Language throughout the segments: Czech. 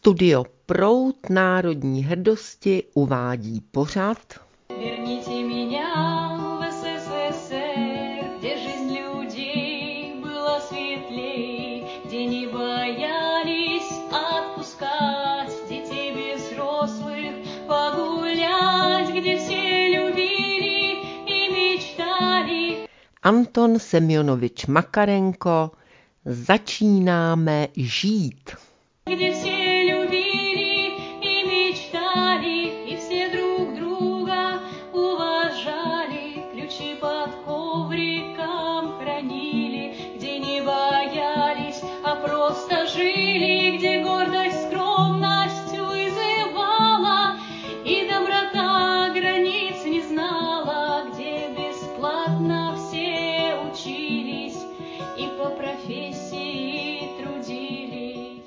Studio Proud národní hrdosti uvádí pořad Верните меня в СССР, где жизнь людей была светлей, где не боялись отпускать детей без взрослых погулять, где все любили и мечтали. Anton Semjonovič Makarenko. Začínáme žít. Где все любили и мечтали, и все друг друга уважали, ключи под ковриком хранили, где не боялись, а просто жили, где гордость, скромность вызывала, и доброта границ не знала, где бесплатно все учились и по профессии трудились.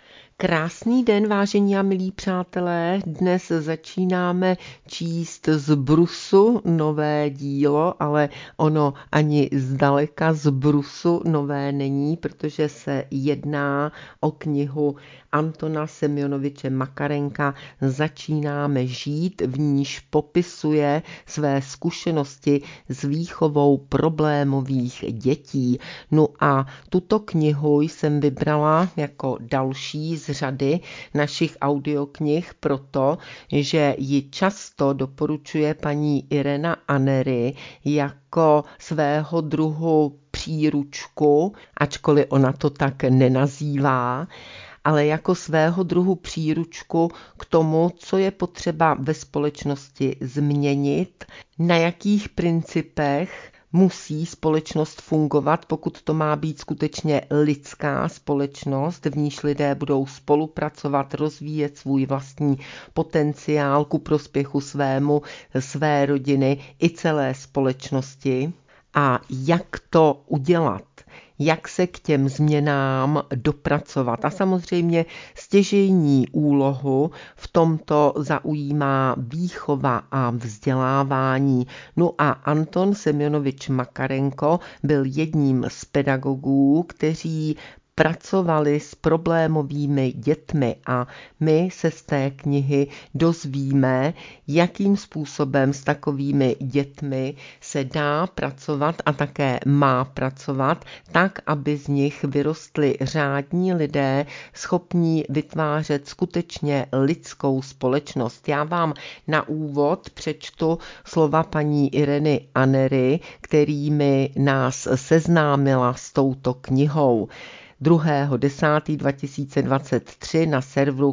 Krásný den, vážení a milí přátelé. Dnes začínáme číst z brusu nové dílo, ale ono ani zdaleka z brusu nové není, protože se jedná o knihu Antona Semjonoviče Makarenka Začínáme žít, v níž popisuje své zkušenosti s výchovou problémových dětí. No a tuto knihu jsem vybrala jako další z řady našich audioknih proto, že ji často doporučuje paní Irena Anery jako svého druhu příručku, ačkoliv ona to tak nenazývá, ale jako svého druhu příručku k tomu, co je potřeba ve společnosti změnit, na jakých principech musí společnost fungovat, pokud to má být skutečně lidská společnost, v níž lidé budou spolupracovat, rozvíjet svůj vlastní potenciál ku prospěchu svému, své rodiny i celé společnosti. A jak to udělat? Jak se k těm změnám dopracovat. A samozřejmě stěžejní úlohu v tomto zaujímá výchova a vzdělávání. No a Anton Semjonovič Makarenko byl jedním z pedagogů, kteří pracovali s problémovými dětmi a my se z té knihy dozvíme, jakým způsobem s takovými dětmi se dá pracovat a také má pracovat tak, aby z nich vyrostli řádní lidé, schopní vytvářet skutečně lidskou společnost. Já vám na úvod přečtu slova paní Ireny Anery, kterými nás seznámila s touto knihou. 2.10.2023 na serveru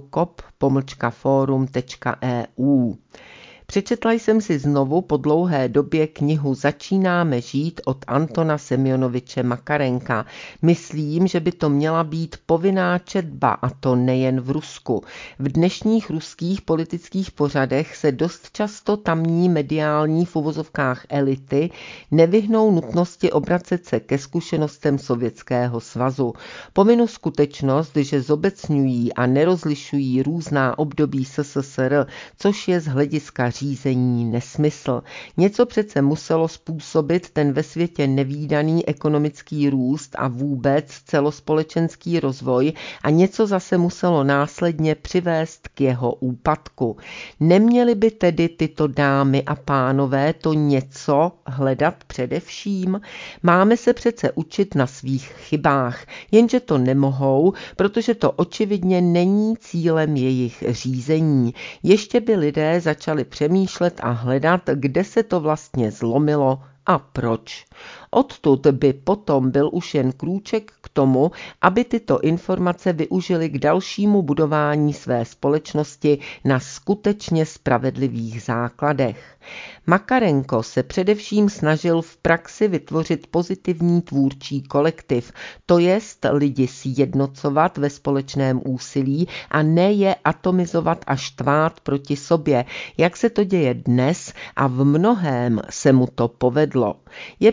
kop-forum.eu. Přečetla jsem si znovu po dlouhé době knihu Začínáme žít od Antona Semjonoviče Makarenka. Myslím, že by to měla být povinná četba, a to nejen v Rusku. V dnešních ruských politických pořadech se dost často tamní mediální v uvozovkách elity nevyhnou nutnosti obracet se ke zkušenostem Sovětského svazu. Pominu skutečnost, že zobecňují a nerozlišují různá období SSSR, což je z hlediska řízení nesmysl. Něco přece muselo způsobit ten ve světě nevídaný ekonomický růst a vůbec celospolečenský rozvoj a něco zase muselo následně přivést k jeho úpadku. Neměly by tedy tyto dámy a pánové to něco hledat především? Máme se přece učit na svých chybách, jenže to nemohou, protože to očividně není cílem jejich řízení. Ještě by lidé začali přemýšlet a hledat, kde se to vlastně zlomilo a proč. Odtud by potom byl už jen krůček k tomu, aby tyto informace využili k dalšímu budování své společnosti na skutečně spravedlivých základech. Makarenko se především snažil v praxi vytvořit pozitivní tvůrčí kolektiv, to jest lidi sjednocovat ve společném úsilí a ne je atomizovat a štvát proti sobě, jak se to děje dnes a v mnohém se mu to povedlo. Je příznačné,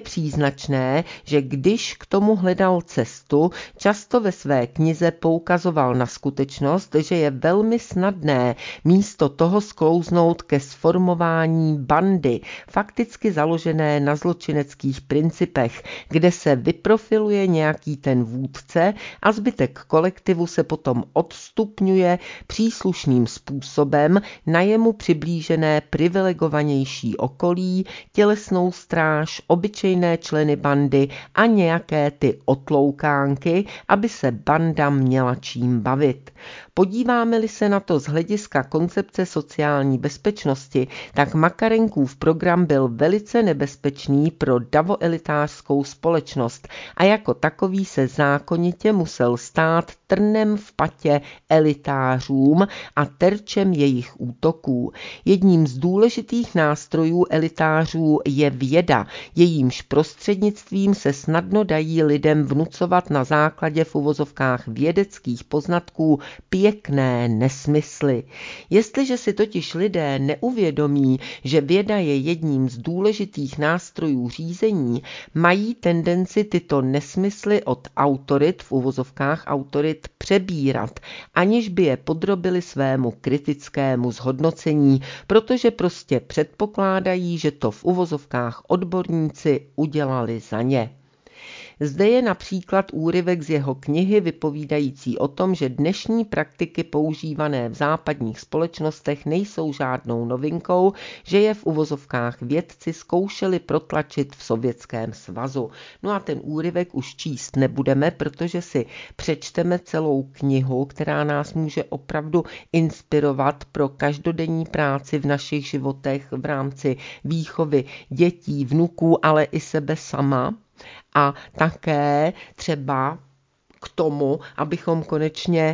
příznačné, že když k tomu hledal cestu, často ve své knize poukazoval na skutečnost, že je velmi snadné místo toho sklouznout ke sformování bandy, fakticky založené na zločineckých principech, kde se vyprofiluje nějaký ten vůdce a zbytek kolektivu se potom odstupňuje příslušným způsobem na jemu přiblížené privilegovanější okolí, tělesnou stráž, obyčejné členy bandy a nějaké ty otloukánky, aby se banda měla čím bavit. Podíváme-li se na to z hlediska koncepce sociální bezpečnosti, tak Makarenkův program byl velice nebezpečný pro davoelitářskou společnost a jako takový se zákonitě musel stát trnem v patě elitářům a terčem jejich útoků. Jedním z důležitých nástrojů elitářů je věda, jejímž prostřednictvím se snadno dají lidem vnucovat na základě v uvozovkách vědeckých poznatků pěkné nesmysly. Jestliže si totiž lidé neuvědomí, že věda je jedním z důležitých nástrojů řízení, mají tendenci tyto nesmysly od autorit, v uvozovkách autorit, přebírat, aniž by je podrobili svému kritickému zhodnocení, protože prostě předpokládají, že to v uvozovkách odborníci udělali za ně. Zde je například úryvek z jeho knihy vypovídající o tom, že dnešní praktiky používané v západních společnostech nejsou žádnou novinkou, že je v uvozovkách vědci zkoušeli protlačit v Sovětském svazu. No a ten úryvek už číst nebudeme, protože si přečteme celou knihu, která nás může opravdu inspirovat pro každodenní práci v našich životech v rámci výchovy dětí, vnuků, ale i sebe sama. A také třeba k tomu, abychom konečně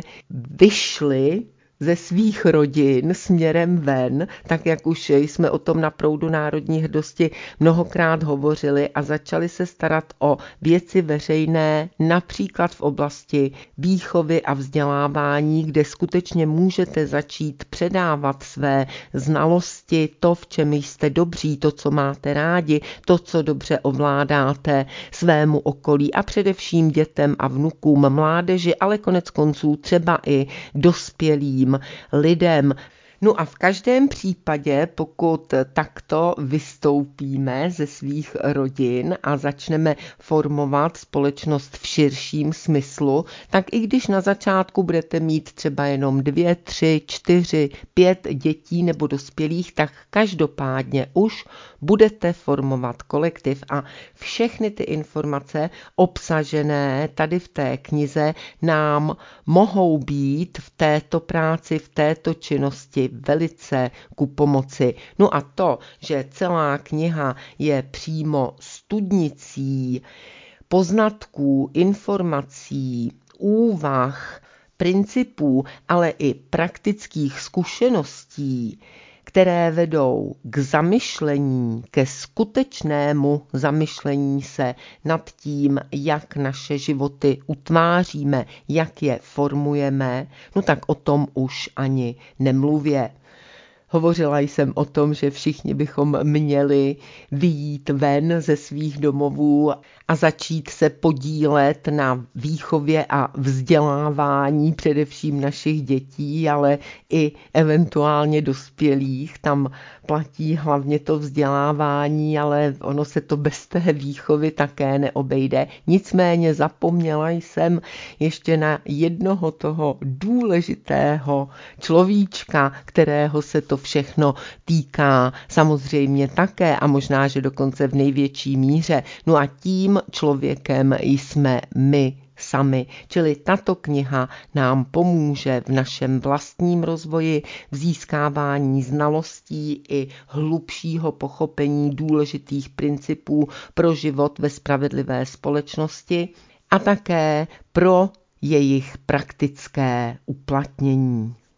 vyšli ze svých rodin směrem ven, tak jak už jsme o tom na Proudu národní hrdosti mnohokrát hovořili a začali se starat o věci veřejné, například v oblasti výchovy a vzdělávání, kde skutečně můžete začít předávat své znalosti, to, v čem jste dobří, to, co máte rádi, to, co dobře ovládáte svému okolí a především dětem a vnukům, mládeži, ale konec konců třeba i dospělým lidem. No a v každém případě, pokud takto vystoupíme ze svých rodin a začneme formovat společnost v širším smyslu, tak i když na začátku budete mít třeba jenom 2, 3, 4, 5 dětí nebo dospělých, tak každopádně už budete formovat kolektiv a všechny ty informace obsažené tady v té knize nám mohou být v této práci, v této činnosti velice ku pomoci. No a to, že celá kniha je přímo studnicí poznatků, informací, úvah, principů, ale i praktických zkušeností, které vedou k zamyšlení, ke skutečnému zamyšlení se nad tím, jak naše životy utváříme, jak je formujeme, no tak o tom už ani nemluvě. Hovořila jsem o tom, že všichni bychom měli vyjít ven ze svých domovů a začít se podílet na výchově a vzdělávání především našich dětí, ale i eventuálně dospělých. Tam platí hlavně to vzdělávání, ale ono se to bez té výchovy také neobejde. Nicméně zapomněla jsem ještě na jednoho toho důležitého človíčka, kterého se to všechno týká samozřejmě také a možná, že dokonce v největší míře. No a tím člověkem jsme my sami. Čili tato kniha nám pomůže v našem vlastním rozvoji, v získávání znalostí i hlubšího pochopení důležitých principů pro život ve spravedlivé společnosti a také pro jejich praktické uplatnění.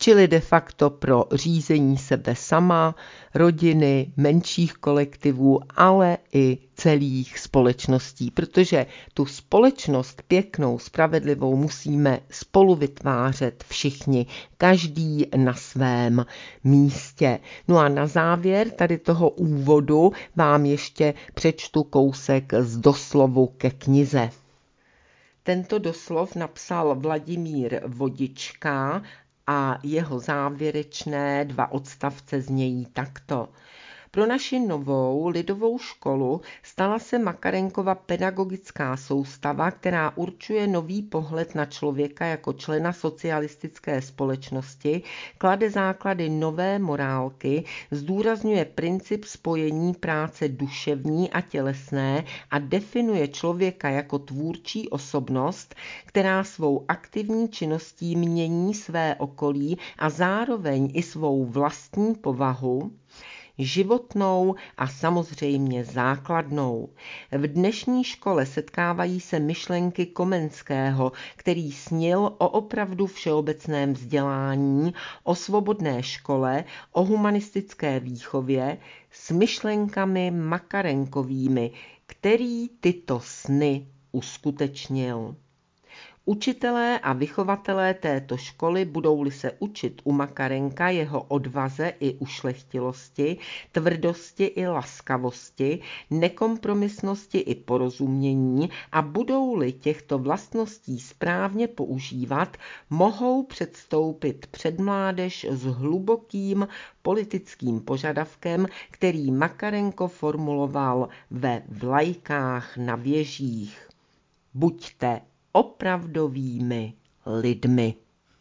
čili de facto pro řízení sebe sama, rodiny, menších kolektivů, ale i celých společností, protože tu společnost pěknou, spravedlivou musíme spolu vytvářet všichni, každý na svém místě. No a na závěr tady toho úvodu vám ještě přečtu kousek z doslovu ke knize. Tento doslov napsal Vladimír Vodička a jeho závěrečné 2 odstavce znějí takto. Pro naši novou lidovou školu stala se Makarenkova pedagogická soustava, která určuje nový pohled na člověka jako člena socialistické společnosti, klade základy nové morálky, zdůrazňuje princip spojení práce duševní a tělesné a definuje člověka jako tvůrčí osobnost, která svou aktivní činností mění své okolí a zároveň i svou vlastní povahu, životnou a samozřejmě základnou. V dnešní škole setkávají se myšlenky Komenského, který snil o opravdu všeobecném vzdělání, o svobodné škole, o humanistické výchově s myšlenkami Makarenkovými, který tyto sny uskutečnil. Učitelé a vychovatelé této školy budou-li se učit u Makarenka jeho odvaze i ušlechtilosti, tvrdosti i laskavosti, nekompromisnosti i porozumění a budou-li těchto vlastností správně používat, mohou předstoupit před mládež s hlubokým politickým požadavkem, který Makarenko formuloval ve Vlajkách na věžích. Buďte opravdovými lidmi.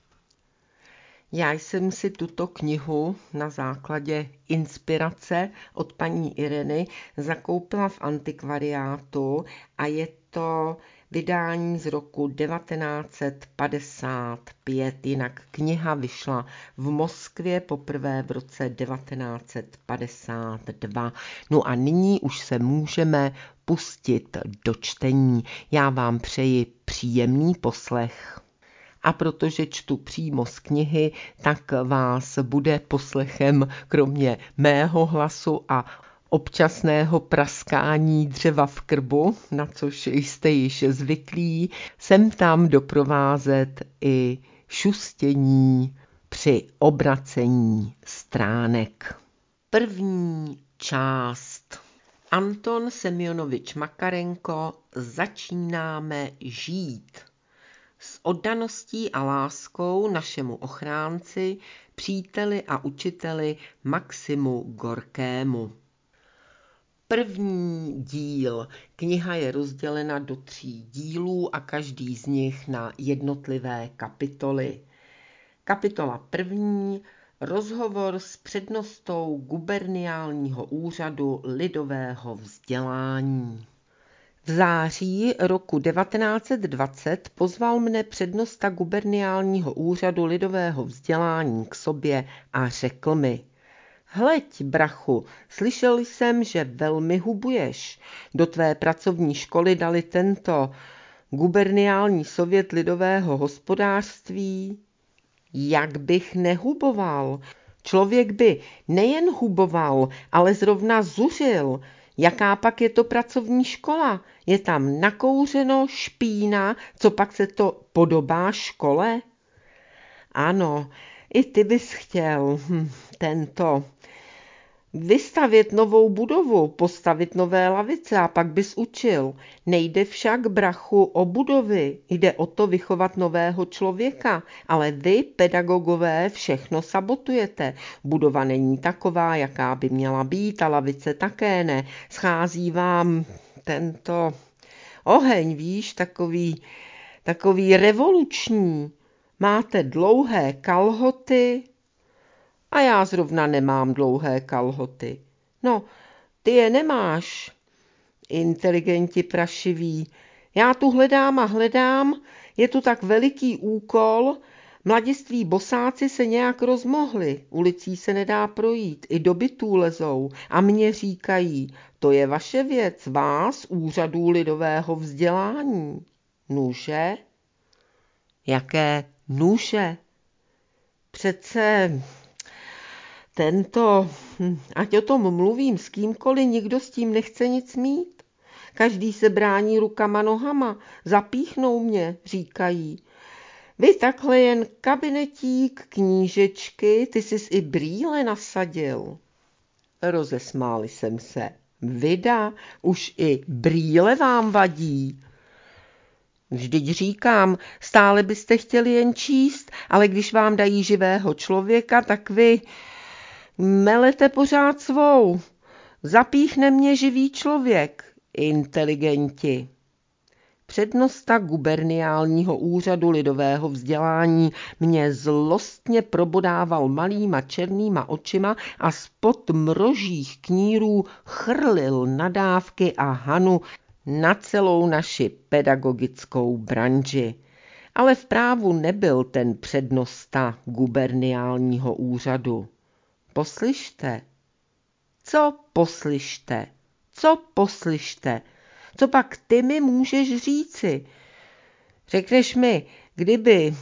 Já jsem si tuto knihu na základě inspirace od paní Ireny zakoupila v antikvariátu a je to vydání z roku 1955, jinak kniha vyšla v Moskvě poprvé v roce 1952. No a nyní už se můžeme pustit do čtení. Já vám přeji příjemný poslech. A protože čtu přímo z knihy, tak vás bude poslechem kromě mého hlasu a občasného praskání dřeva v krbu, na což jste již zvyklí, sem tam doprovázet i šustění při obracení stránek. První část. Anton Semjonovič Makarenko, Začínáme žít. S oddaností a láskou našemu ochránci, příteli a učiteli Maximu Gorkému. První díl. Kniha je rozdělena do 3 dílů a každý z nich na jednotlivé kapitoly. Kapitola první. Rozhovor s přednostou guberniálního úřadu lidového vzdělání. V září roku 1920 pozval mne přednosta guberniálního úřadu lidového vzdělání k sobě a řekl mi: Hleď, brachu, slyšel jsem, že velmi hubuješ. Do tvé pracovní školy dali tento guberniální sovět lidového hospodářství. Jak bych nehuboval? Člověk by nejen huboval, ale zrovna zuřil. Jaká pak je to pracovní škola? Je tam nakouřeno, špína, co pak se to podobá škole? Ano, i ty bys chtěl vystavět novou budovu, postavit nové lavice a pak bys učil. Nejde však, brachu, o budovy, jde o to vychovat nového člověka, ale vy, pedagogové, všechno sabotujete. Budova není taková, jaká by měla být a lavice také ne. Schází vám tento oheň, víš, takový revoluční. Máte dlouhé kalhoty, a já zrovna nemám dlouhé kalhoty. No, ty je nemáš, inteligenti prašiví. Já tu hledám a hledám, je tu tak veliký úkol, mladiství bosáci se nějak rozmohli, ulicí se nedá projít, i do bytů lezou a mně říkají, to je vaše věc, vás, úřadů lidového vzdělání. Nuže? Jaké nuže? Přece ať o tom mluvím s kýmkoliv, nikdo s tím nechce nic mít. Každý se brání rukama nohama, zapíchnou mě, říkají. Vy takhle jen kabinetík, knížečky, ty jsi i brýle nasadil. Rozesmáli jsem se. Vida, už i brýle vám vadí. Vždyť říkám, stále byste chtěli jen číst, ale když vám dají živého člověka, tak vy melete pořád svou. Zapíchne mě živý člověk, inteligenti. Přednosta guberniálního úřadu lidového vzdělání mě zlostně probodával malýma černýma očima a spod mrožích knírů chrlil nadávky a hanu na celou naši pedagogickou branži. Ale v právu nebyl ten přednosta guberniálního úřadu. Poslyšte. Co poslyšte? Co poslyšte? Co pak ty mi můžeš říci? Řekneš mi, kdyby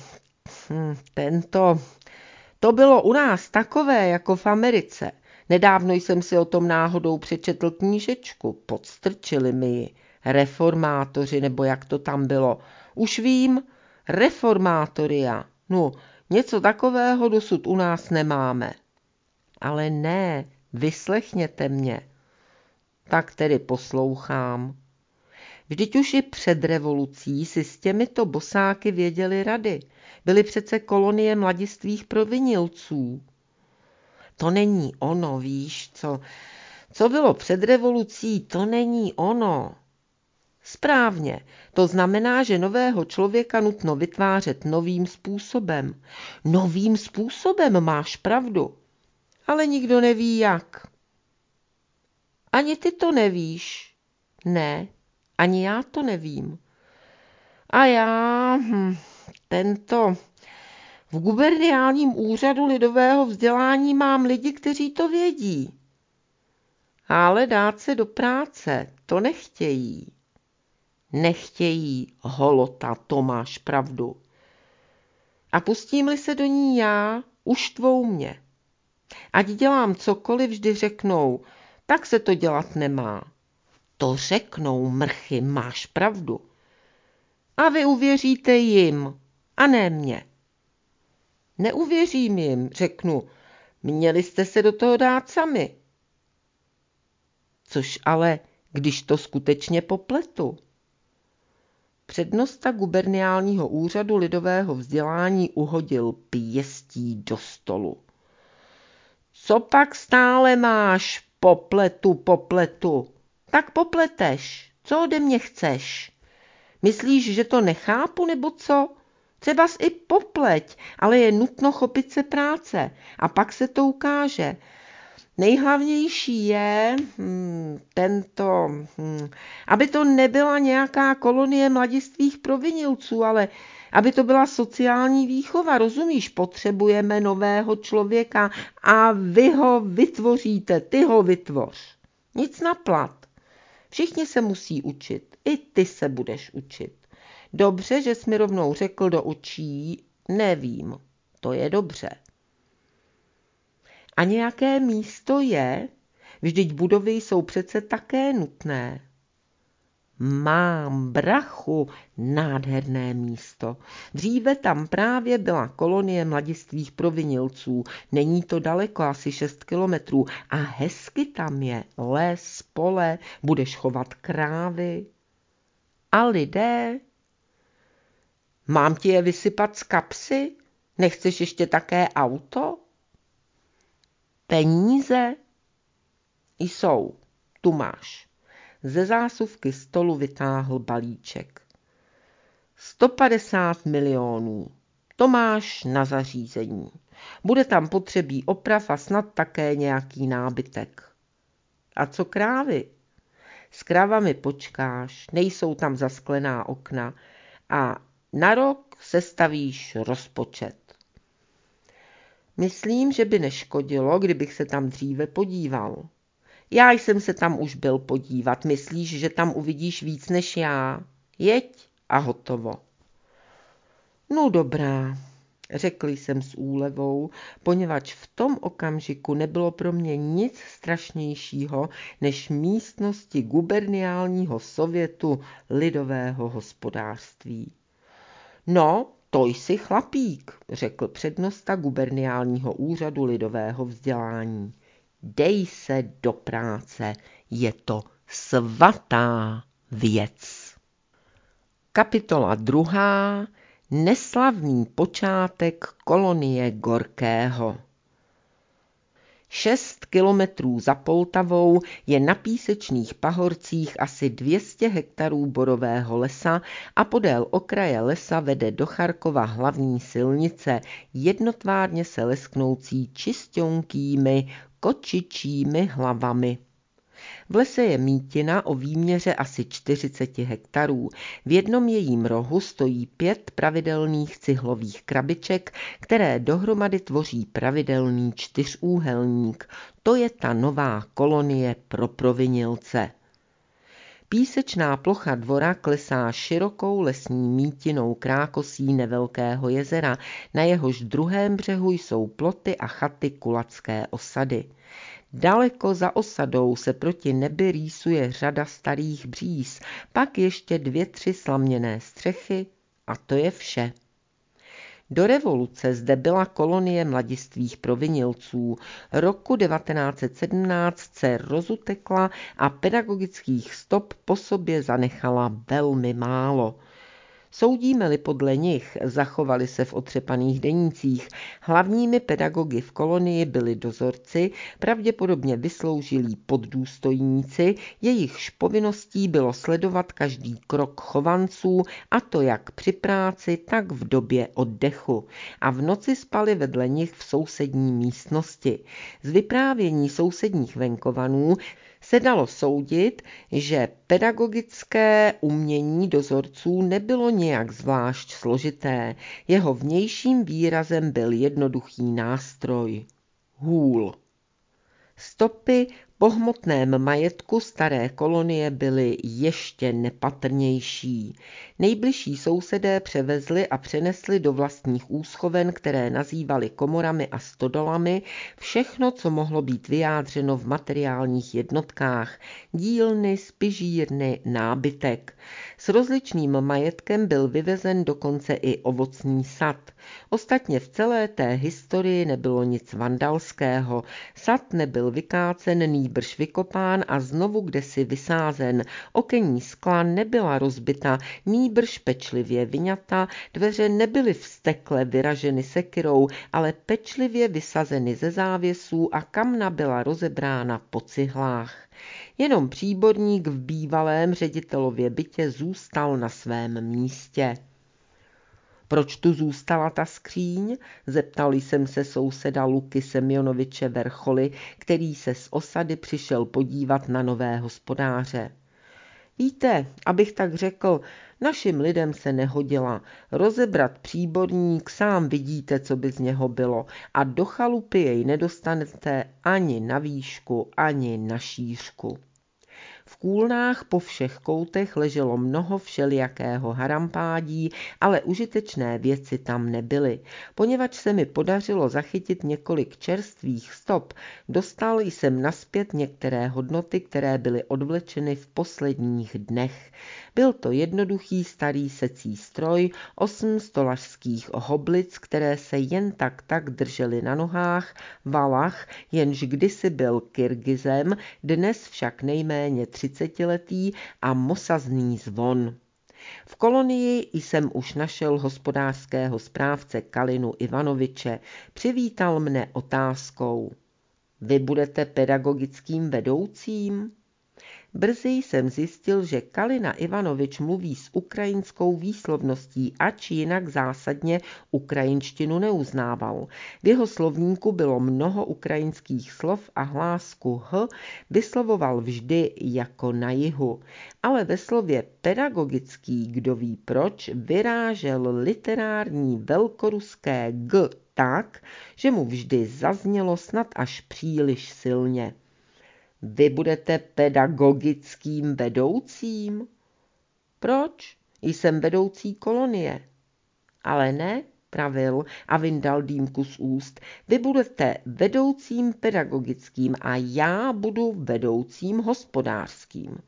to bylo u nás takové jako v Americe. Nedávno jsem si o tom náhodou přečetl knížečku, podstrčili mi ji. Reformátoři, nebo jak to tam bylo. Už vím, reformátoria. No, něco takového dosud u nás nemáme. Ale ne, vyslechněte mě. Tak tedy poslouchám. Vždyť už i před revolucí si s těmito bosáky věděli rady. Byly přece kolonie mladistvých provinilců. To není ono, víš, co bylo před revolucí, to není ono. Správně, to znamená, že nového člověka nutno vytvářet novým způsobem. Novým způsobem, máš pravdu, ale nikdo neví jak. Ani ty to nevíš. Ne, ani já to nevím. A já, v guberniálním úřadu lidového vzdělání mám lidi, kteří to vědí. Ale dát se do práce, to nechtějí. Nechtějí, holota, to máš pravdu. A pustím-li se do ní já, uštvou mě. Ať dělám cokoliv, vždy řeknou, tak se to dělat nemá. To řeknou, mrchy, máš pravdu. A vy uvěříte jim, a ne mně. Neuvěřím jim, řeknu, měli jste se do toho dát sami. Což ale, když to skutečně popletu. Přednosta guberniálního úřadu lidového vzdělání uhodil pěstí do stolu. Co pak stále máš, popletu? Tak popleteš, co ode mě chceš? Myslíš, že to nechápu, nebo co? Třebas i popleť, ale je nutno chopit se práce a pak se to ukáže. Nejhlavnější je aby to nebyla nějaká kolonie mladistvých provinilců, ale aby to byla sociální výchova, rozumíš? Potřebujeme nového člověka a vy ho vytvoříte, ty ho vytvoř. Nic na plat. Všichni se musí učit, i ty se budeš učit. Dobře, že jsi mi rovnou řekl do očí, nevím, to je dobře. A nějaké místo je, vždyť budovy jsou přece také nutné. Mám, brachu, nádherné místo. Dříve tam právě byla kolonie mladistvých provinilců. Není to daleko, asi 6 kilometrů. A hezky tam je, les, pole, budeš chovat krávy. A lidé? Mám ti je vysypat z kapsy? Nechceš ještě také auto? Peníze? Jsou, tu máš. Ze zásuvky stolu vytáhl balíček. 150 milionů. To máš na zařízení. Bude tam potřebí oprav a snad také nějaký nábytek. A co krávy? S krávami počkáš, nejsou tam zasklená okna a na rok sestavíš rozpočet. Myslím, že by neškodilo, kdybych se tam dříve podíval. Já jsem se tam už byl podívat. Myslíš, že tam uvidíš víc než já? Jeď a hotovo. No dobrá. řekl jsem s úlevou, poněvadž v tom okamžiku nebylo pro mě nic strašnějšího než místnosti guberniálního sovětu lidového hospodářství. No, to jsi chlapík, řekl přednosta guberniálního úřadu lidového vzdělání. Dej se do práce, je to svatá věc. Kapitola 2. Neslavný počátek kolonie Gorkého. 6 kilometrů za Poltavou je na písečných pahorcích asi 200 hektarů borového lesa a podél okraje lesa vede do Charkova hlavní silnice, jednotvárně se lesknoucí čisťonkými kočičími hlavami. V lese je mítina o výměře asi 40 hektarů. V jednom jejím rohu stojí 5 pravidelných cihlových krabiček, které dohromady tvoří pravidelný čtyřúhelník. To je ta nová kolonie pro provinilce. Písečná plocha dvora klesá širokou lesní mítinou krákosí nevelkého jezera, na jehož druhém břehu jsou ploty a chaty kulacké osady. Daleko za osadou se proti nebi rýsuje řada starých bříz, pak ještě 2-3 slaměné střechy a to je vše. Do revoluce zde byla kolonie mladistvých provinilců. Roku 1917 se rozutekla a pedagogických stop po sobě zanechala velmi málo. Soudíme-li podle nich, zachovali se v otřepaných denících, hlavními pedagogy v kolonii byli dozorci, pravděpodobně vysloužilí poddůstojníci, jejichž povinností bylo sledovat každý krok chovanců, a to jak při práci, tak v době oddechu. A v noci spali vedle nich v sousední místnosti. Z vyprávění sousedních venkovanů se dalo soudit, že pedagogické umění dozorců nebylo nějak zvlášť složité. Jeho vnějším výrazem byl jednoduchý nástroj – hůl. Stopy po hmotném majetku staré kolonie byly ještě nepatrnější. Nejbližší sousedé převezli a přenesli do vlastních úschoven, které nazývali komorami a stodolami, všechno, co mohlo být vyjádřeno v materiálních jednotkách, dílny, spižírny, nábytek. S rozličným majetkem byl vyvezen dokonce i ovocný sad. Ostatně v celé té historii nebylo nic vandalského. Sad nebyl vykácen, nýbrž vykopán a znovu kdesi vysázen. Okenní skla nebyla rozbita, nýbrž pečlivě vyňata, dveře nebyly vztekle vyraženy sekyrou, ale pečlivě vysazeny ze závěsů a kamna byla rozebrána po cihlách. Jenom příborník v bývalém ředitelově bytě zůstal na svém místě. Proč tu zůstala ta skříň? Zeptal jsem se souseda Luky Semjonoviče Vercholy, který se z osady přišel podívat na nové hospodáře. Víte, abych tak řekl, našim lidem se nehodila. Rozebrat příborník, sám vidíte, co by z něho bylo, a do chalupy jej nedostanete ani na výšku, ani na šířku. V kůlnách po všech koutech leželo mnoho všelijakého harampádí, ale užitečné věci tam nebyly. Poněvadž se mi podařilo zachytit několik čerstvých stop, dostal jsem nazpět některé hodnoty, které byly odvlečeny v posledních dnech. Byl to jednoduchý starý secí stroj, 8 stolařských hoblic, které se jen tak držely na nohách, valach, jenž kdysi byl Kyrgyzem, dnes však nejméně 30letý, a mosazný zvon. V kolonii jsem už našel hospodářského správce Kalinu Ivanoviče. Přivítal mne otázkou: Vy budete pedagogickým vedoucím? Brzy jsem zjistil, že Kalina Ivanovič mluví s ukrajinskou výslovností, ač jinak zásadně ukrajinštinu neuznával. V jeho slovníku bylo mnoho ukrajinských slov a hlásku h vyslovoval vždy jako na jihu. Ale ve slově pedagogický, kdo ví proč, vyrážel literární velkoruské g tak, že mu vždy zaznělo snad až příliš silně. Vy budete pedagogickým vedoucím? Proč? Jsem vedoucí kolonie. Ale ne, pravil a vyndal dýmku z úst. Vy budete vedoucím pedagogickým a já budu vedoucím hospodářským.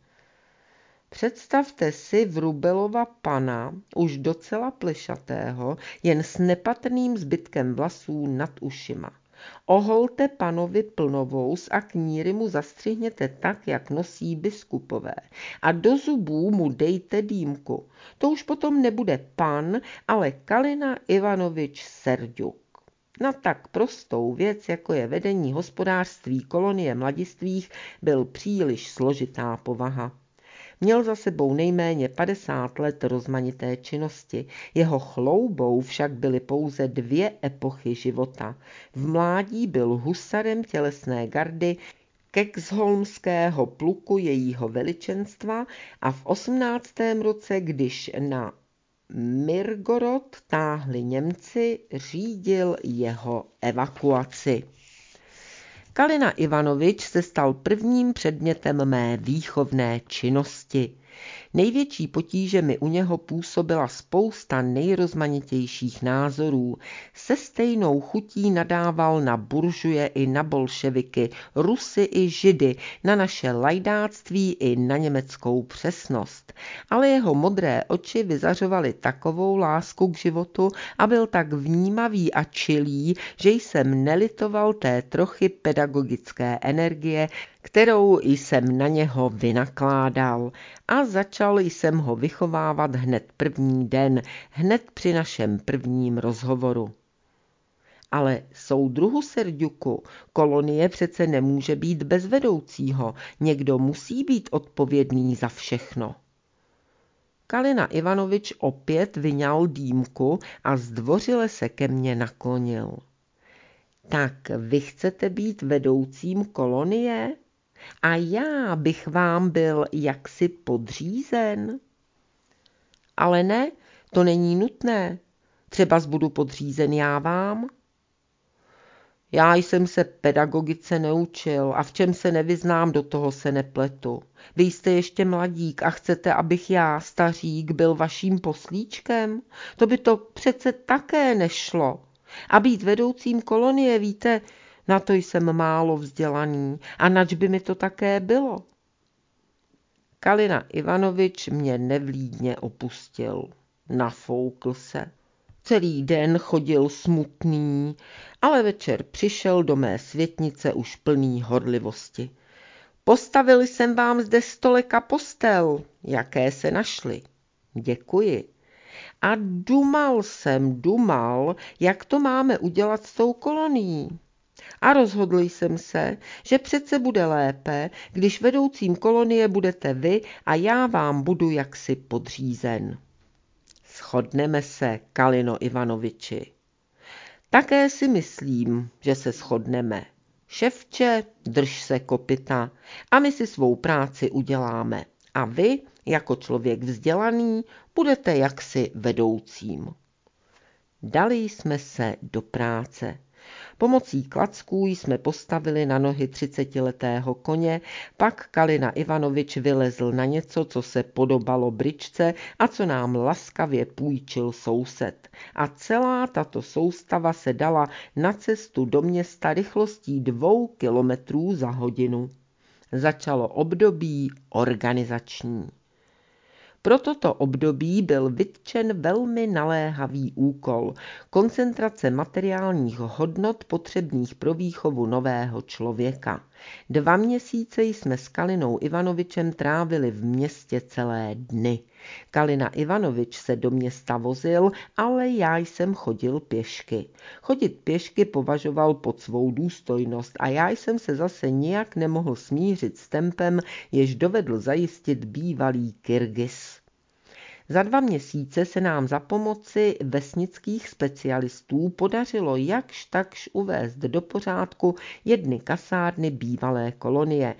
Představte si Vrubelova pana, už docela plešatého, jen s nepatrným zbytkem vlasů nad ušima. Oholte panovi plnovous a kníry mu zastřihněte tak, jak nosí biskupové. A do zubů mu dejte dýmku. To už potom nebude pan, ale Kalina Ivanovič Serďuk. Na tak prostou věc, jako je vedení hospodářství kolonie mladistvých, byl příliš složitá povaha. Měl za sebou nejméně 50 let rozmanité činnosti. Jeho chloubou však byly pouze 2 epochy života. V mládí byl husarem tělesné gardy Kexholmského pluku jejího veličenstva a v 18. roce, když na Mirgorod táhli Němci, řídil jeho evakuaci. Kalina Ivanovič se stal prvním předmětem mé výchovné činnosti. Největší potíže mi u něho působila spousta nejrozmanitějších názorů. Se stejnou chutí nadával na buržuje i na bolševiky, Rusy i Židy, na naše lajdáctví i na německou přesnost. Ale jeho modré oči vyzařovaly takovou lásku k životu a byl tak vnímavý a čilý, že jsem nelitoval té trochy pedagogické energie, kterou jsem na něho vynakládal, a začal jsem ho vychovávat hned první den, hned při našem prvním rozhovoru. Ale soudruhu Serďuku, kolonie přece nemůže být bez vedoucího, někdo musí být odpovědný za všechno. Kalina Ivanovič opět vyňal dýmku a zdvořile se ke mně naklonil. Tak vy chcete být vedoucím kolonie? A já bych vám byl jaksi podřízen? Ale ne, to není nutné. Třebas budu podřízen já vám. Já jsem se pedagogice neučil a v čem se nevyznám, do toho se nepletu. Vy jste ještě mladík a chcete, abych já, stařík, byl vaším poslíčkem? To by to přece také nešlo. A být vedoucím kolonie, víte, na to jsem málo vzdělaný a nač by mi to také bylo. Kalina Ivanovič mě nevlídně opustil. Nafoukl se. Celý den chodil smutný, ale večer přišel do mé světnice už plný horlivosti. Postavil jsem vám zde stolek a postel, jaké se našly. Děkuji. A dumal, jak to máme udělat s tou kolonií. A rozhodl jsem se, že přece bude lépe, když vedoucím kolonie budete vy a já vám budu jaksi podřízen. Shodneme se, Kalino Ivanoviči. Také si myslím, že se shodneme. Ševče, drž se kopyta a my si svou práci uděláme. A vy, jako člověk vzdělaný, budete jaksi vedoucím. Dali jsme se do práce. Pomocí klacků jsme postavili na nohy 30letého koně, pak Kalina Ivanovič vylezl na něco, co se podobalo bryčce a co nám laskavě půjčil soused. A celá tato soustava se dala na cestu do města rychlostí 2 kilometrů za hodinu. Začalo období organizační. Pro toto období byl vytčen velmi naléhavý úkol – koncentrace materiálních hodnot potřebných pro výchovu nového člověka. 2 měsíce jsme s Kalinou Ivanovičem trávili v městě celé dny. Kalina Ivanovič se do města vozil, ale já jsem chodil pěšky. Chodit pěšky považoval pod svou důstojnost a já jsem se zase nijak nemohl smířit s tempem, jež dovedl zajistit bývalý Kyrgyz. Za 2 měsíce se nám za pomoci vesnických specialistů podařilo jakž takž uvést do pořádku jedny kasárny bývalé kolonie.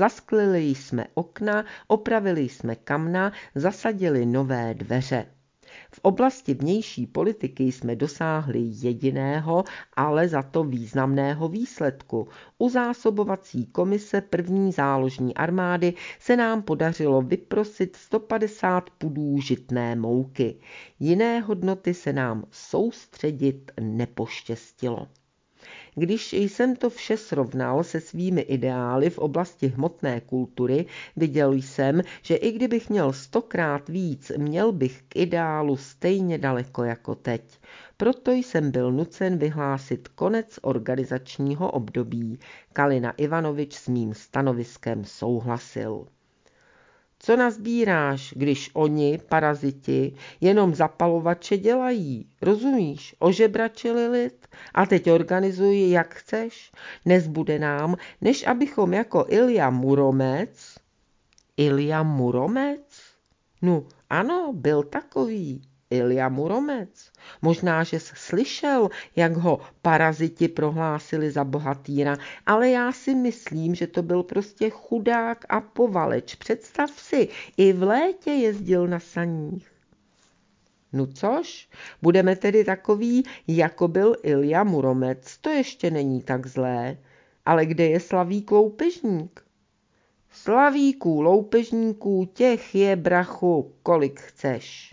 Zasklili jsme okna, opravili jsme kamna, zasadili nové dveře. V oblasti vnější politiky jsme dosáhli jediného, ale za to významného výsledku. U zásobovací komise první záložní armády se nám podařilo vyprosit 150 pudů žitné mouky. Jiné hodnoty se nám soustředit nepoštěstilo. Když jsem to vše srovnal se svými ideály v oblasti hmotné kultury, viděl jsem, že i kdybych měl 100krát víc, měl bych k ideálu stejně daleko jako teď. Proto jsem byl nucen vyhlásit konec organizačního období. Kalina Ivanovič s mým stanoviskem souhlasil. Co nazbíráš, když oni, paraziti, jenom zapalovače dělají? Rozumíš? Ožebračili lid a teď organizuji, jak chceš. Nezbude nám, než abychom jako Ilja Muromec... Ilja Muromec? No ano, byl takový. Ilja Muromec. Možná, že jsi slyšel, jak ho paraziti prohlásili za bohatýra, ale já si myslím, že to byl prostě chudák a povaleč. Představ si, i v létě jezdil na saních. No což, budeme tedy takový, jako byl Ilja Muromec, to ještě není tak zlé. Ale kde je Slavík loupežník? Slavíků, loupežníků, těch je, brachu, kolik chceš.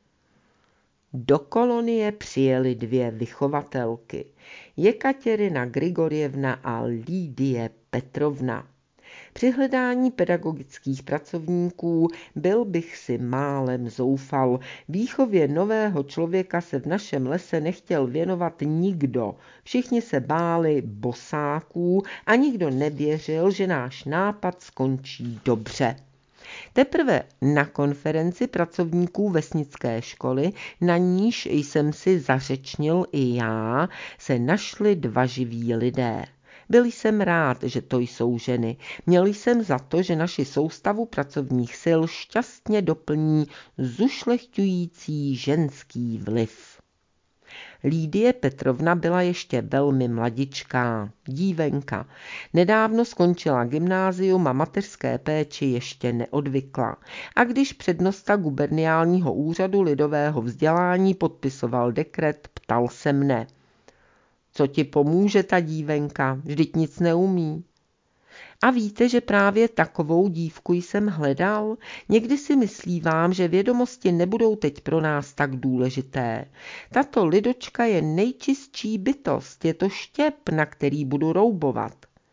Do kolonie přijeli 2 vychovatelky, Jekatěrina Grigorjevna a Lídie Petrovna. Při hledání pedagogických pracovníků byl bych si málem zoufal. Výchově nového člověka se v našem lese nechtěl věnovat nikdo. Všichni se báli bosáků a nikdo nevěřil, že náš nápad skončí dobře. Teprve na konferenci pracovníků vesnické školy, na níž jsem si zařečnil i já, se našli 2 živí lidé. Byl jsem rád, že to jsou ženy. Měl jsem za to, že naši soustavu pracovních sil šťastně doplní zušlechťující ženský vliv. Lídie Petrovna byla ještě velmi mladičká, dívenka. Nedávno skončila gymnázium a mateřské péči ještě neodvykla. A když přednosta guberniálního úřadu lidového vzdělání podpisoval dekret, ptal se mne. Co ti pomůže ta dívenka? Vždyť nic neumí. A víte, že právě takovou dívku jsem hledal? Někdy si myslívám, že vědomosti nebudou teď pro nás tak důležité. Tato lidočka je nejčistší bytost, je to štěp, na který budu roubovat.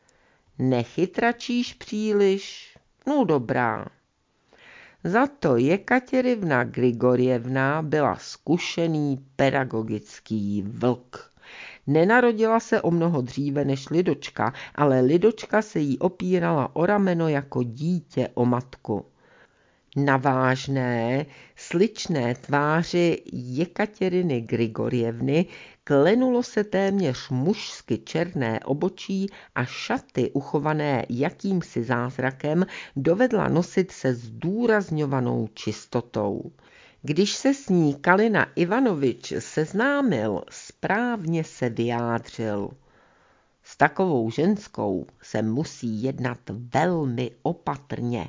Nechytračíš příliš? No dobrá. Za to Jekatěrina Grigorjevna byla zkušený pedagogický vlk. Nenarodila se o mnoho dříve než lidočka, ale lidočka se jí opírala o rameno jako dítě o matku. Na vážné, sličné tváři Jekatěriny Grigorjevny klenulo se téměř mužsky černé obočí a šaty uchované jakýmsi zázrakem dovedla nosit se zdůrazňovanou čistotou. Když se s ní Kalina Ivanovič seznámil, správně se vyjádřil. S takovou ženskou se musí jednat velmi opatrně.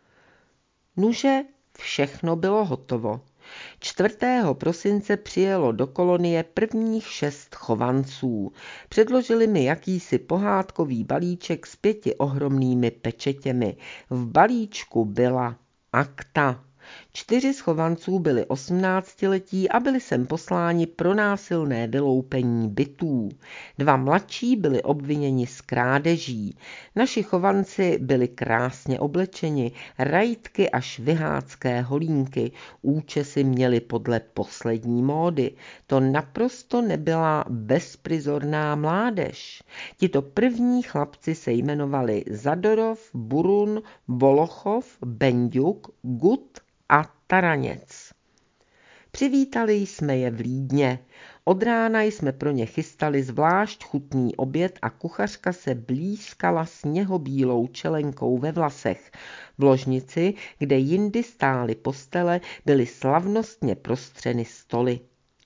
Nuže, všechno bylo hotovo. 4. prosince přijelo do kolonie prvních 6 chovanců. Předložili mi jakýsi pohádkový balíček s 5 ohromnými pečetěmi. V balíčku byla akta. 4 z chovanců byli 18letí a byli sem posláni pro násilné vyloupení bytů. 2 mladší byli obviněni z krádeží. Naši chovanci byli krásně oblečeni, rajtky až vyhádské holínky, účesy měli podle poslední módy. To naprosto nebyla bezprizorná mládež. Tito první chlapci se jmenovali Zadorov, Burun, Bolochov, Benďuk, Gut a Taraněc. Přivítali jsme je v Lídně. Od rána jsme pro ně chystali zvlášť chutný oběd a kuchařka se blýskala sněhobílou čelenkou ve vlasech. V ložnici, kde jindy stály postele, byly slavnostně prostřeny stoly.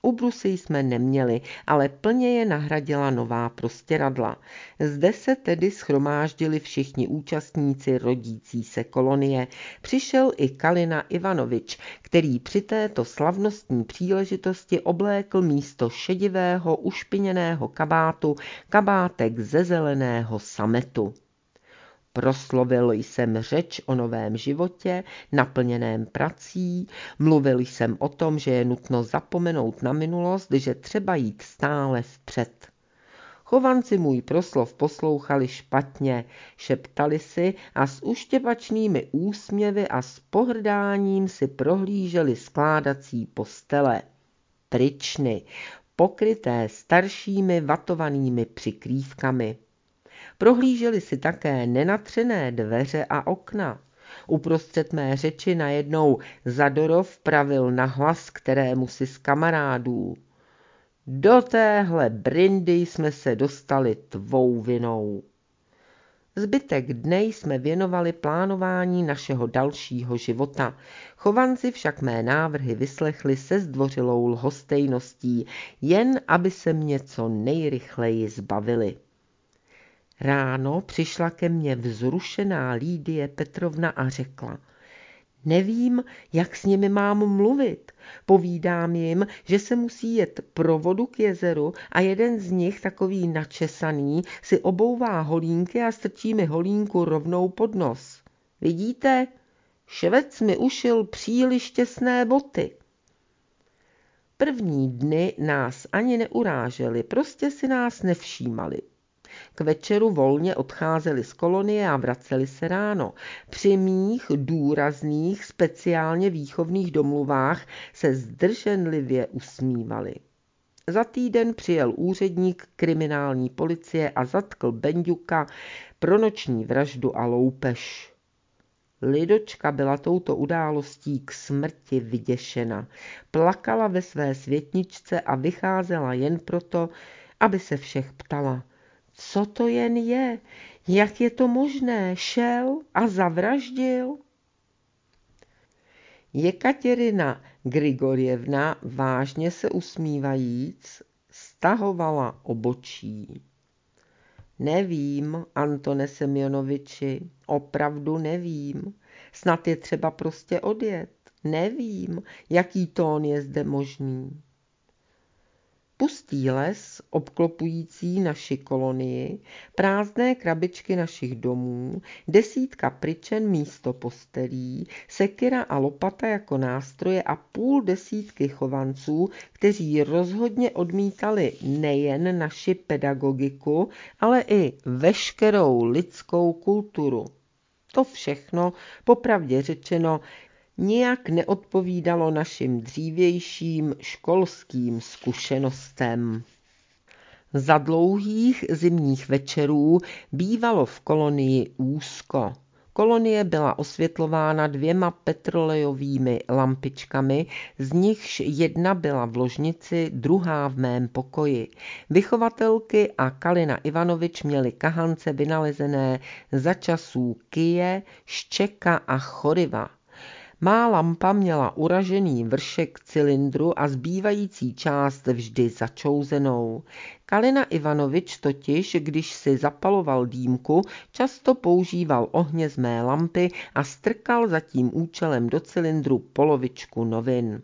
Ubrusy jsme neměli, ale plně je nahradila nová prostěradla. Zde se tedy shromáždili všichni účastníci rodící se kolonie. Přišel i Kalina Ivanovič, který při této slavnostní příležitosti oblékl místo šedivého ušpiněného kabátu kabátek ze zeleného sametu. Proslovil jsem řeč o novém životě, naplněném prací, mluvil jsem o tom, že je nutno zapomenout na minulost, že třeba jít stále vpřed. Chovanci můj proslov poslouchali špatně, šeptali si a s uštěpačnými úsměvy a s pohrdáním si prohlíželi skládací postele. Pryčny, pokryté staršími vatovanými přikrývkami. Prohlíželi si také nenatřené dveře a okna. Uprostřed mé řeči najednou Zadorov pravil nahlas kterému si z kamarádů. Do téhle brindy jsme se dostali tvou vinou. Zbytek dne jsme věnovali plánování našeho dalšího života. Chovanci však mé návrhy vyslechli se zdvořilou lhostejností, jen aby se mě co nejrychleji zbavili. Ráno přišla ke mně vzrušená Lídie Petrovna a řekla: Nevím, jak s nimi mám mluvit. Povídám jim, že se musí jet pro vodu k jezeru a jeden z nich, takový načesaný, si obouvá holínky a strčí mi holínku rovnou pod nos. Vidíte, švec mi ušil příliš těsné boty. První dny nás ani neuráželi, prostě si nás nevšímali. K večeru volně odcházeli z kolonie a vraceli se ráno. Při mých důrazných, speciálně výchovných domluvách se zdrženlivě usmívali. Za týden přijel úředník kriminální policie a zatkl Benďuka pro noční vraždu a loupež. Lidočka byla touto událostí k smrti vyděšena. Plakala ve své světničce a vycházela jen proto, aby se všech ptala. Co to jen je? Jak je to možné? Šel a zavraždil? Jekatěrina Grigorjevna, vážně se usmívajíc, stahovala obočí. Nevím, Antone Semjonoviči, opravdu nevím. Snad je třeba prostě odjet. Nevím, jaký tón je zde možný. Pustý les, obklopující naši kolonii, prázdné krabičky našich domů, desítka pryčen místo postelí, sekira a lopata jako nástroje a půl desítky chovanců, kteří rozhodně odmítali nejen naši pedagogiku, ale i veškerou lidskou kulturu. To všechno, popravdě řečeno, nijak neodpovídalo našim dřívějším školským zkušenostem. Za dlouhých zimních večerů bývalo v kolonii úzko. Kolonie byla osvětlována 2 petrolejovými lampičkami, z nichž jedna byla v ložnici, druhá v mém pokoji. Vychovatelky a Kalina Ivanovič měli kahance vynalezené za časů Kyje, Ščeka a Choryva. Má lampa měla uražený vršek cylindru a zbývající část vždy začouzenou. Kalina Ivanovič totiž, když si zapaloval dýmku, často používal ohně z mé lampy a strkal za tím účelem do cylindru polovičku novin.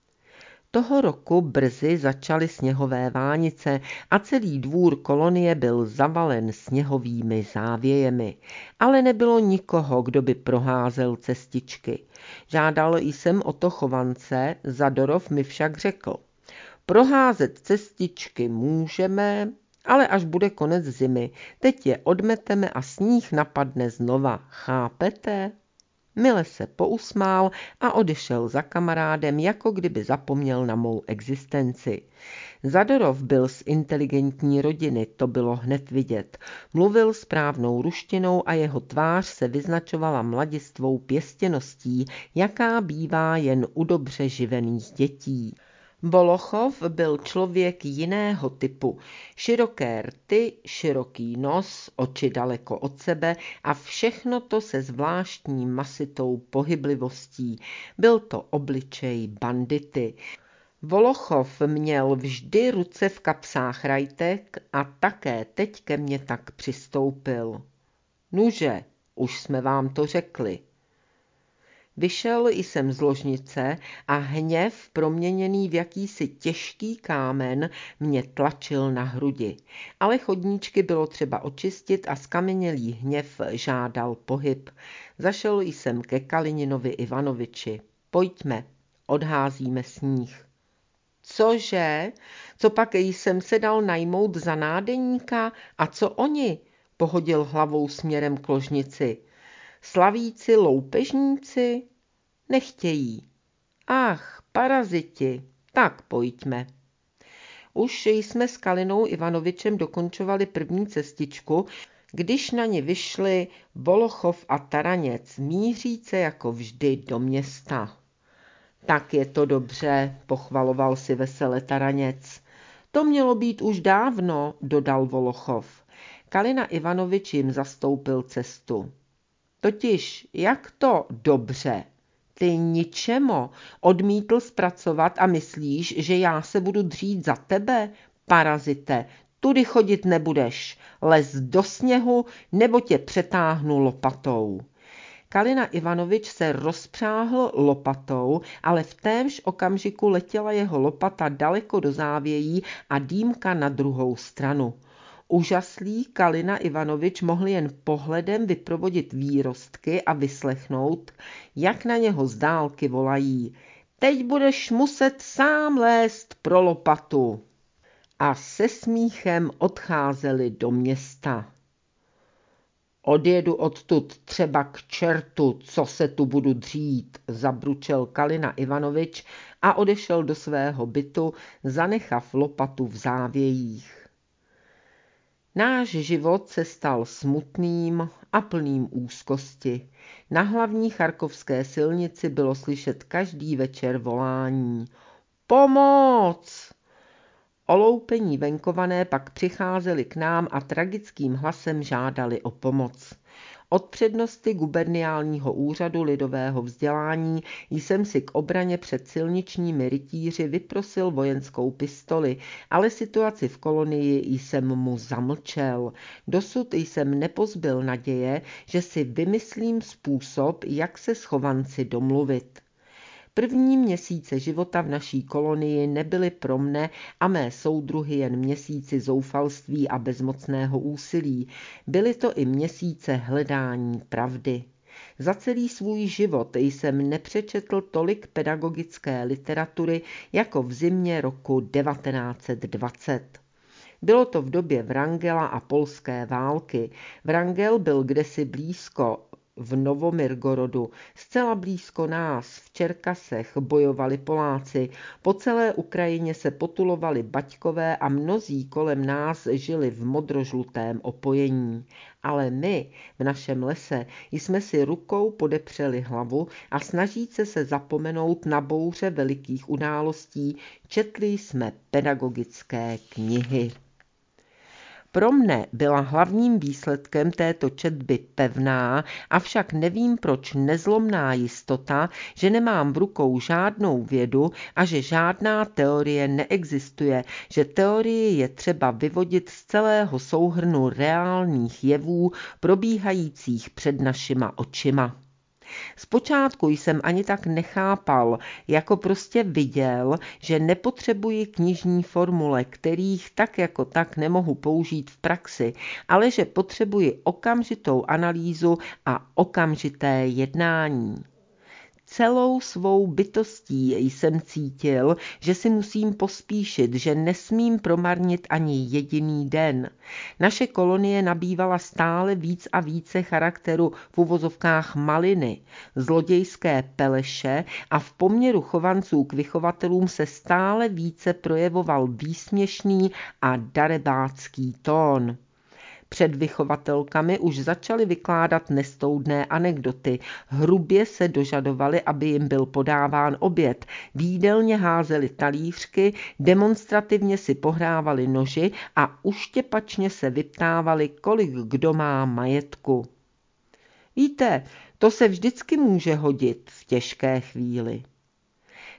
Toho roku brzy začaly sněhové vánice a celý dvůr kolonie byl zavalen sněhovými závějemi. Ale nebylo nikoho, kdo by proházel cestičky. Žádal jsem o to chovance, Zadorov mi však řekl. Proházet cestičky můžeme, ale až bude konec zimy. Teď je odmeteme a sníh napadne znova, chápete? Mile se pousmál a odešel za kamarádem, jako kdyby zapomněl na mou existenci. Zadorov byl z inteligentní rodiny, to bylo hned vidět. Mluvil správnou ruštinou a jeho tvář se vyznačovala mladistvou pěstěností, jaká bývá jen u dobře živených dětí. Volochov byl člověk jiného typu. Široké rty, široký nos, oči daleko od sebe a všechno to se zvláštní masitou pohyblivostí. Byl to obličej bandity. Volochov měl vždy ruce v kapsách rajtek a také teď ke mně tak přistoupil. Nuže, už jsme vám to řekli. Vyšel jsem z ložnice a hněv, proměněný v jakýsi těžký kámen, mě tlačil na hrudi. Ale chodníčky bylo třeba očistit a skamenělý hněv žádal pohyb. Zašel jsem ke Kalininovi Ivanoviči. Pojďme, odházíme sníh. Cože? Co pak jsem se dal najmout za nádeníka? A co oni? Pohodil hlavou směrem k ložnici. Slavíci, loupežníci? Nechtějí. Ach, paraziti, tak pojďme. Už jsme s Kalinou Ivanovičem dokončovali první cestičku, když na ně vyšli Volochov a Taraněc, míříce jako vždy do města. Tak je to dobře, pochvaloval si vesele Taraněc. To mělo být už dávno, dodal Volochov. Kalina Ivanovič jim zastoupil cestu. Totiž, jak to dobře? Ty ničemo, odmítl zpracovat a myslíš, že já se budu dřít za tebe? Parazite, tudy chodit nebudeš, lez do sněhu, nebo tě přetáhnu lopatou. Kalina Ivanovič se rozpřáhl lopatou, ale v témž okamžiku letěla jeho lopata daleko do závějí a Dýmka na druhou stranu. Úžaslý Kalina Ivanovič mohl jen pohledem vyprovodit výrostky a vyslechnout, jak na něho z dálky volají: Teď budeš muset sám lézt pro lopatu. A se smíchem odcházeli do města. Odjedu odtud třeba k čertu, co se tu budu dřít, zabručel Kalina Ivanovič a odešel do svého bytu, zanechav lopatu v závějích. Náš život se stal smutným a plným úzkosti. Na hlavní charkovské silnici bylo slyšet každý večer volání: Pomoc! Oloupení venkované pak přicházeli k nám a tragickým hlasem žádali o pomoc. Od přednosty guberniálního úřadu lidového vzdělání jsem si k obraně před silničními rytíři vyprosil vojenskou pistoli, ale situaci v kolonii jsem mu zamlčel. Dosud jsem nepozbyl naděje, že si vymyslím způsob, jak se s chovanci domluvit. První měsíce života v naší kolonii nebyly pro mne a mé soudruhy jen měsíci zoufalství a bezmocného úsilí. Byly to i měsíce hledání pravdy. Za celý svůj život jsem nepřečetl tolik pedagogické literatury jako v zimě roku 1920. Bylo to v době Wrangela a polské války. Wrangel byl kdesi blízko, v Novomirgorodu, zcela blízko nás, v Čerkasech, bojovali Poláci, po celé Ukrajině se potulovali Baťkové a mnozí kolem nás žili v modrožlutém opojení. Ale my v našem lese jsme si rukou podepřeli hlavu a snažíce se zapomenout na bouře velikých událostí, četli jsme pedagogické knihy. Pro mne byla hlavním výsledkem této četby pevná, avšak nevím proč nezlomná jistota, že nemám v rukou žádnou vědu a že žádná teorie neexistuje, že teorii je třeba vyvodit z celého souhrnu reálných jevů probíhajících před našima očima. Zpočátku jsem ani tak nechápal, jako prostě viděl, že nepotřebuji knižní formule, kterých tak jako tak nemohu použít v praxi, ale že potřebuji okamžitou analýzu a okamžité jednání. Celou svou bytostí jsem cítil, že si musím pospíšit, že nesmím promarnit ani jediný den. Naše kolonie nabývala stále víc a více charakteru v uvozovkách maliny, zlodějské peleše a v poměru chovanců k vychovatelům se stále více projevoval výsměšný a darebácký tón. Před vychovatelkami už začali vykládat nestoudné anekdoty, hrubě se dožadovali, aby jim byl podáván oběd, v jídelně házeli talířky, demonstrativně si pohrávali noži a uštěpačně se vyptávali, kolik kdo má majetku. Víte, to se vždycky může hodit v těžké chvíli.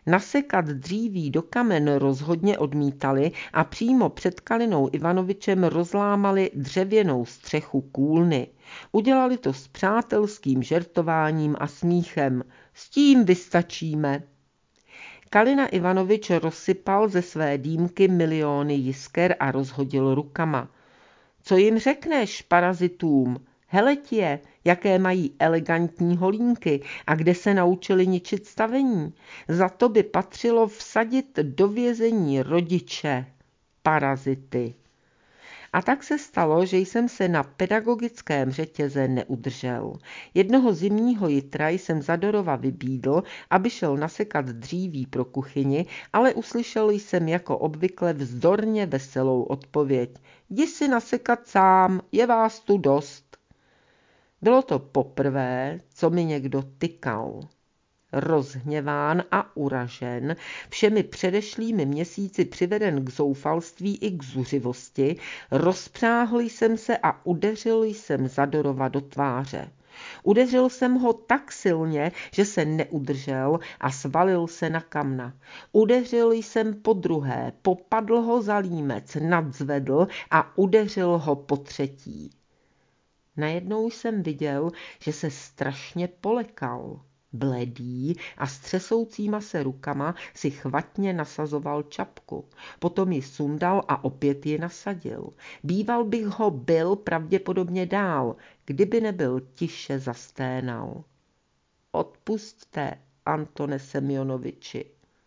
Nasekat dříví do kamen rozhodně odmítali a přímo před Kalinou Ivanovičem rozlámali dřevěnou střechu kůlny. Udělali to s přátelským žertováním a smíchem. S tím vystačíme. Kalina Ivanovič rozsypal ze své dýmky miliony jisker a rozhodil rukama. Co jim řekneš, parazitům? Heletě, jaké mají elegantní holínky a kde se naučili ničit stavení. Za to by patřilo vsadit do vězení rodiče, parazity. A tak se stalo, že jsem se na pedagogickém řetěze neudržel. Jednoho zimního jitra jsem Zadorova vybídl, aby šel nasekat dříví pro kuchyni, ale uslyšel jsem jako obvykle vzdorně veselou odpověď. Jdi si nasekat sám, je vás tu dost. Bylo to poprvé, co mi někdo tykal. Rozhněván a uražen, všemi předešlými měsíci přiveden k zoufalství i k zuřivosti, rozpřáhl jsem se a udeřil jsem Zadorova do tváře. Udeřil jsem ho tak silně, že se neudržel a svalil se na kamna. Udeřil jsem podruhé, popadl ho za límec, nadzvedl a udeřil ho potřetí. Najednou jsem viděl, že se strašně polekal. Bledý a s třesoucíma se rukama si chvatně nasazoval čapku. Potom ji sundal a opět ji nasadil. Býval bych ho bil pravděpodobně dál, kdyby nebyl tiše zasténal. Odpusťte, Antone Semjonoviči.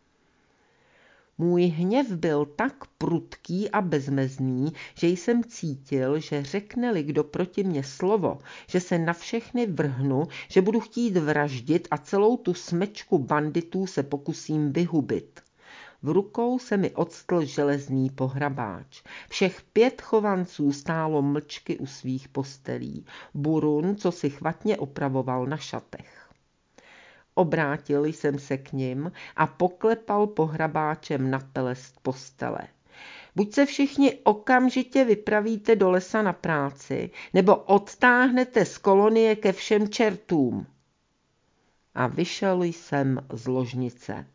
Můj hněv byl tak prudký a bezmezný, že jsem cítil, že řekne-li kdo proti mně slovo, že se na všechny vrhnu, že budu chtít vraždit a celou tu smečku banditů se pokusím vyhubit. V rukou se mi octl železný pohrabáč. Všech 5 chovanců stálo mlčky u svých postelí. Burun, co si chvatně opravoval na šatech. Obrátil jsem se k nim a poklepal pohrabáčem na pelest postele. Buď se všichni okamžitě vypravíte do lesa na práci, nebo odtáhnete z kolonie ke všem čertům. A vyšel jsem z ložnice.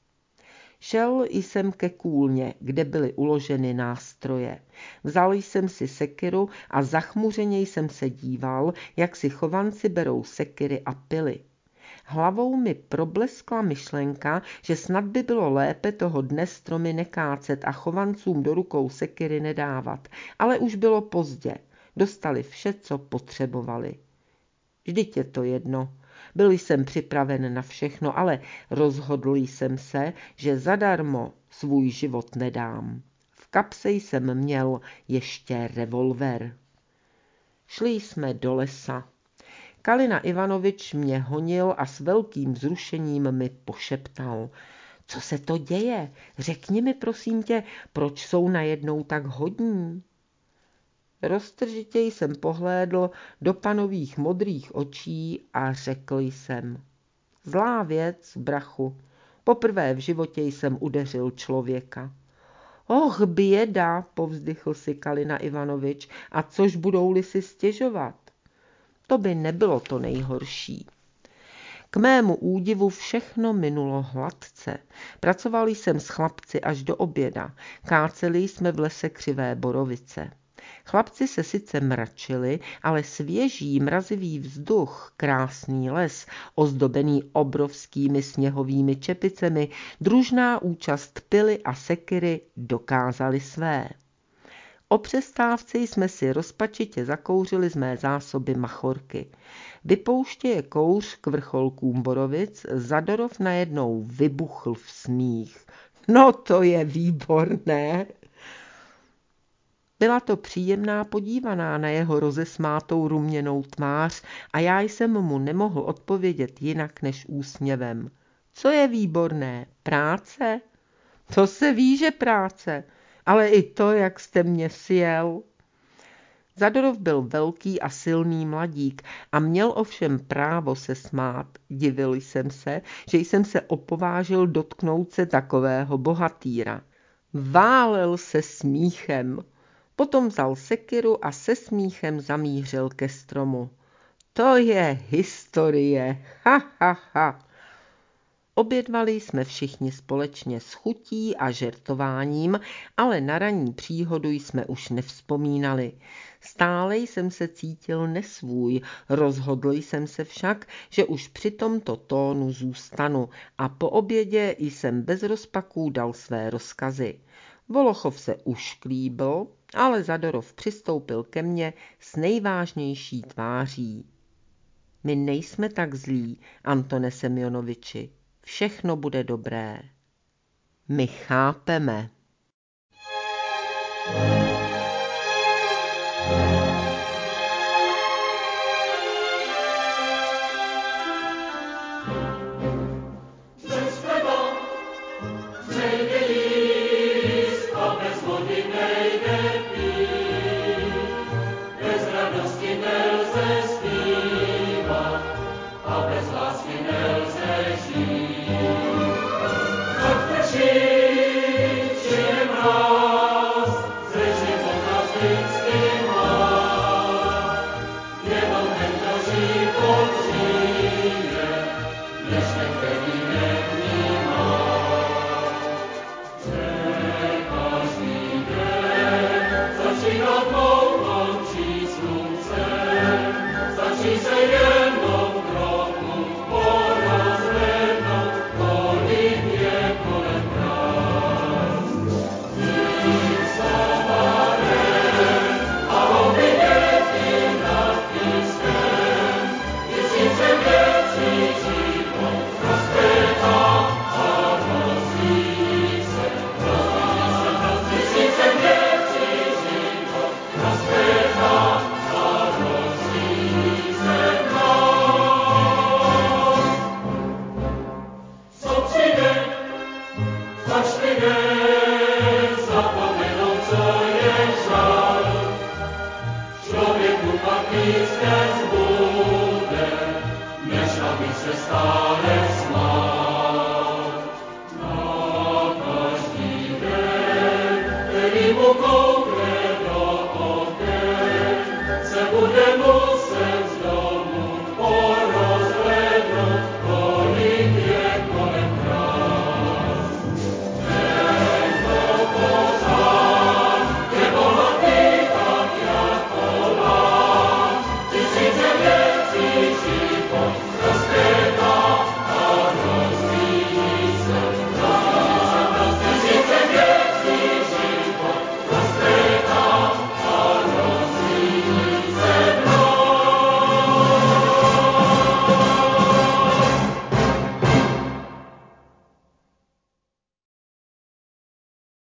Šel jsem ke kůlně, kde byly uloženy nástroje. Vzal jsem si sekiru a zachmuřeně jsem se díval, jak si chovanci berou sekiry a pily. Hlavou mi probleskla myšlenka, že snad by bylo lépe toho dne stromy nekácet a chovancům do rukou sekiry nedávat, ale už bylo pozdě. Dostali vše, co potřebovali. Vždyť je to jedno. Byl jsem připraven na všechno, ale rozhodl jsem se, že zadarmo svůj život nedám. V kapse jsem měl ještě revolver. Šli jsme do lesa. Kalina Ivanovič mě honil a s velkým vzrušením mi pošeptal. Co se to děje? Řekni mi, prosím tě, proč jsou najednou tak hodní? Roztržitě jsem pohlédl do panových modrých očí a řekl jsem. Zlá věc, brachu. Poprvé v životě jsem udeřil člověka. Och, běda, povzdychl si Kalina Ivanovič, a což budou-li si stěžovat? To by nebylo to nejhorší. K mému údivu všechno minulo hladce. Pracovali jsem s chlapci až do oběda. Káceli jsme v lese křivé borovice. Chlapci se sice mračili, ale svěží mrazivý vzduch, krásný les, ozdobený obrovskými sněhovými čepicemi, družná účast pily a sekiry dokázali své. O přestávce jsme si rozpačitě zakouřili z mé zásoby machorky. Vypouštěje kouř k vrcholkům borovic, Zadorov najednou vybuchl v smích. No to je výborné! Byla to příjemná podívaná na jeho rozesmátou ruměnou tvář a já jsem mu nemohl odpovědět jinak než úsměvem. Co je výborné? Práce? To se ví, že práce, ale i to, jak jste mě sjel. Zadorov byl velký a silný mladík a měl ovšem právo se smát. Divil jsem se, že jsem se opovážil dotknout se takového bohatýra. Válel se smíchem. Potom vzal sekiru a se smíchem zamířil ke stromu. To je historie, ha, ha, ha. Obědvali jsme všichni společně s chutí a žertováním, ale na ranní příhodu jsme už nevzpomínali. Stále jsem se cítil nesvůj, rozhodl jsem se však, že už při tomto tónu zůstanu a po obědě jsem bez rozpaků dal své rozkazy. Volochov se ušklíbil, ale Zadorov přistoupil ke mně s nejvážnější tváří. My nejsme tak zlí, Antone Semjonoviči. Všechno bude dobré. My chápeme. Go!